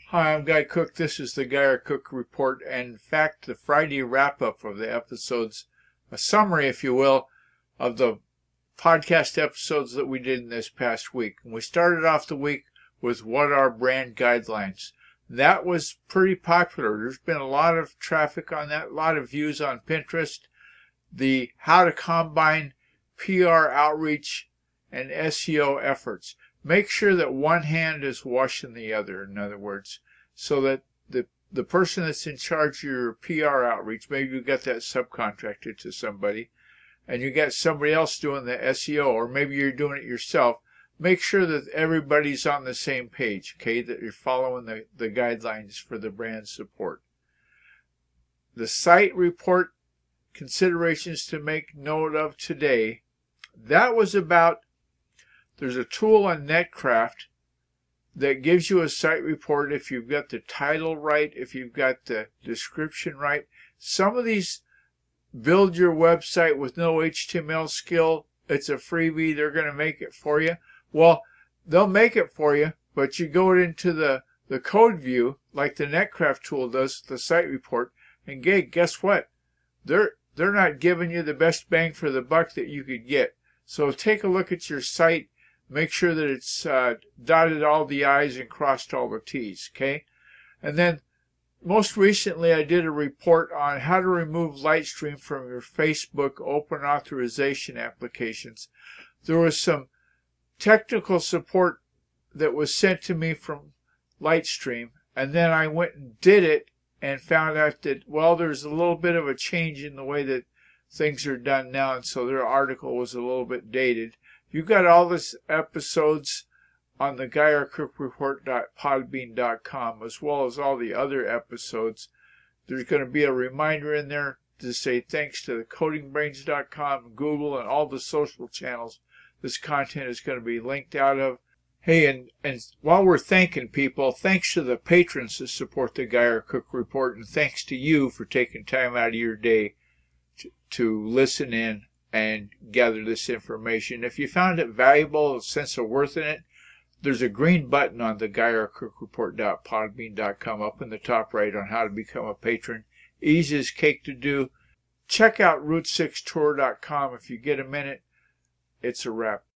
Hi, I'm Guy Cook. This is the Guy R. Cook Report, and in fact, the Friday wrap-up of the episodes, a summary, if you will, of the podcast episodes that we did in this past week. And we started off the week with what are brand guidelines. That was pretty popular. There's been a lot of traffic on that, a lot of views on Pinterest. The how to combine PR outreach and SEO efforts. Make sure that one hand is washing the other, in other words, so that the person that's in charge of your PR outreach, maybe you got that subcontracted to somebody, and you got somebody else doing the SEO, or maybe you're doing it yourself. Make sure that everybody's on the same page, okay, that you're following the guidelines for the brand support. The site report considerations to make note of today, that was about, there's a tool on Netcraft that gives you a site report if you've got the title right, if you've got the description right. Some of these build your website with no HTML skill. It's a freebie. They're going to make it for you. Well, they'll make it for you, but you go into the code view like the Netcraft tool does, the site report, and guess what? They're not giving you the best bang for the buck that you could get. So take a look at your site. Make sure that it's dotted all the I's and crossed all the T's, okay? And then most recently I did a report on how to remove Lightstream from your Facebook open authorization applications. There was some technical support that was sent to me from Lightstream, and then I went and did it and found out that, well, there's a little bit of a change in the way that things are done now, and so their article was a little bit dated. You've got all these episodes on the GuyRCookReport.podbean.com, as well as all the other episodes. There's going to be a reminder in there to say thanks to the codingbrains.com, Google, and all the social channels this content is going to be linked out of. Hey, and while we're thanking people, thanks to the patrons that support the Guy R. Cook Report, and thanks to you for taking time out of your day to listen in and gather this information. If you found it valuable, a sense of worth in it, there's a green button on the GuyRCookReport.podbean.com up in the top right on how to become a patron. Easy as cake to do. Check out Route6Tour.com if you get a minute. It's a wrap.